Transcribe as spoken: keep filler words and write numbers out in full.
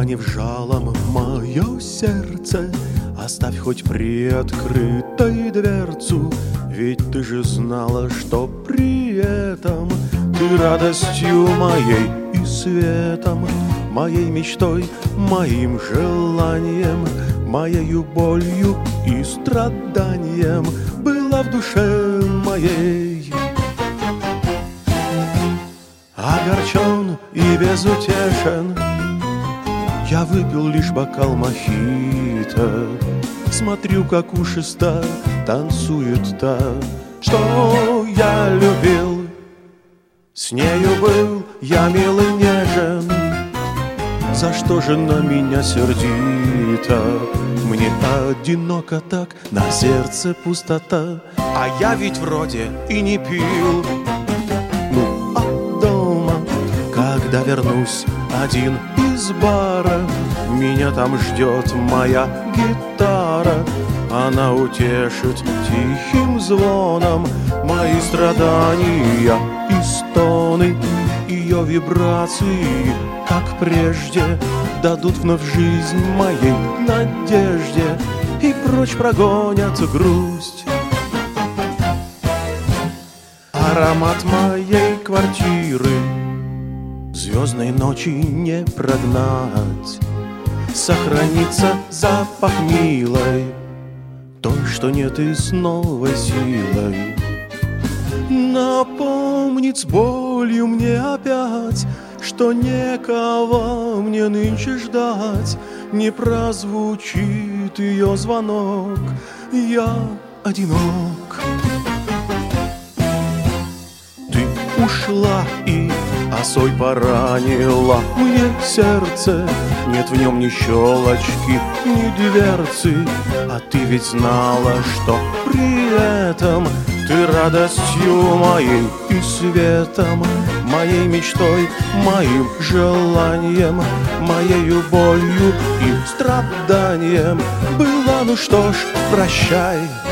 поранив жалом мое сердце, оставь хоть приоткрытой дверцу, ведь ты же знала, что при этом ты радостью моей и светом, моей мечтой, моим желанием, моею болью и страданием была в душе моей. Огорчен и безутешен, я выпил лишь бокал мохито, смотрю, как ушисто танцует та, что я любил. С нею был я мил и нежен, за что же на меня сердито? Мне одиноко так, на сердце пустота, а я ведь вроде и не пил. Ну, а дома, когда вернусь один из бара, меня там ждет моя гитара. Она утешит тихим звоном мои страдания и стоны. Ее вибрации, как прежде, дадут вновь жизнь моей надежде и прочь прогонят грусть. Аромат моей квартиры звездной ночи не прогнать. Сохранится запах милой, той, что нет и с новой силой. Напомнит с болью мне опять, что некого мне нынче ждать. Не прозвучит ее звонок, я одинок. Ты ушла и осой поранила мне сердце, нет в нем ни щелочки, ни дверцы. А ты ведь знала, что при этом ты радостью моей и светом, моей мечтой, моим желанием, моею болью и страданием была. Ну что ж, прощай.